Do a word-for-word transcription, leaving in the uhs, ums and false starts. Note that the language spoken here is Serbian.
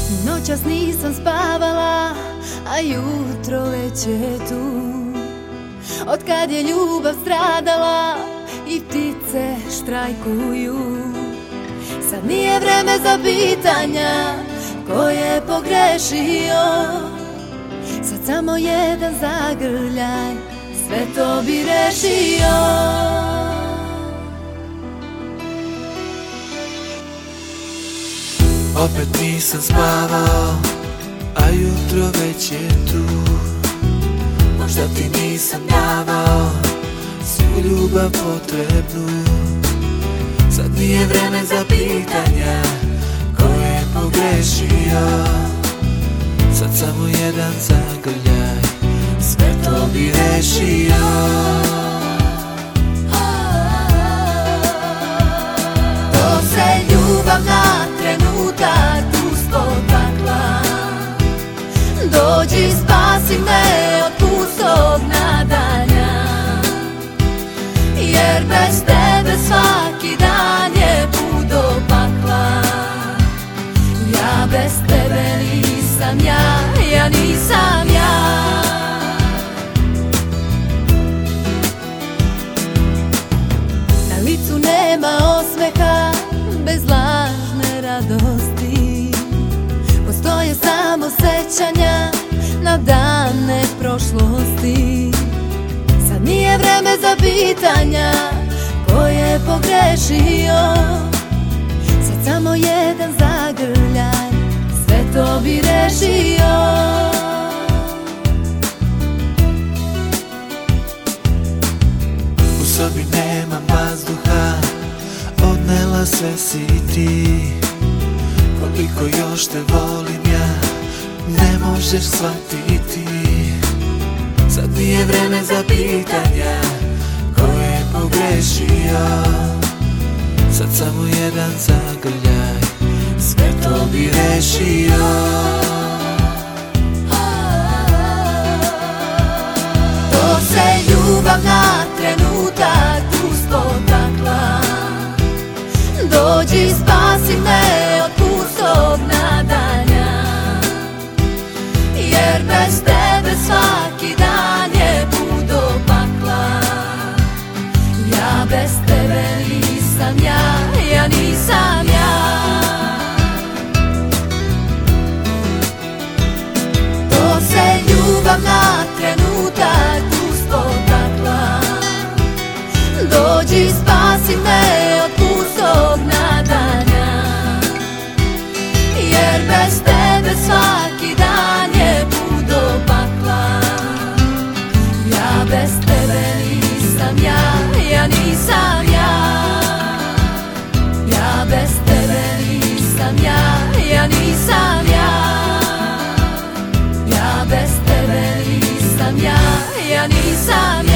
Noćas nisam spavala, a jutro već je tu. Otkad je ljubav stradala i ptice štrajkuju, sad nije vreme za pitanja ko je pogrešio. Sad samo jedan zagrljaj sve to bi rešio. Opet nisam spavao, a jutro već je tu. Možda ti nisam davao svu ljubav potrebnu. Sad nije vreme za pitanja ko je pogrešio. Sad samo jedan zagrljaj sve to bi rešio. To se ljubav na trenutak tu spotakla. Dođi spasi me od pustog nadanja, jer bez tebe svaki dan je put do pakla. Ja bez tebe nisam ja, ja nisam ja. Na licu nema osmeha bez lažne radosti. Postoje samo sećanja na dane prošlosti. Sad nije vreme za pitanja ko je pogrešio. Sad samo jedan zagrljaj sve to bi rešio. U sobi nemam vazduha, odnela sve si ti. Koliko još te volim ja, ne možeš shvatiti. Sad nije vreme za pitanja ko je pogrešio. Sad samo jedan zagrljaj sve to bi rešio. To se ljubav na trenutak tu spotakla. Dođi spasi me od pustog nadanja, jer bez tebe svaki dan je put do pakla. Ja bez tebe nisam ja, ja nisam ja. To se ljubav na trenutak tu spotakla. Dođi spasi me od pustog nadanja, jer bez tebe svaki dan je put do pakla. Ja bez tebe nisam ja, ja nisam ja. Ja bez tebe nisam ja, ja nisam ja. Ja bez tebe nisam ja, ja nisam ja.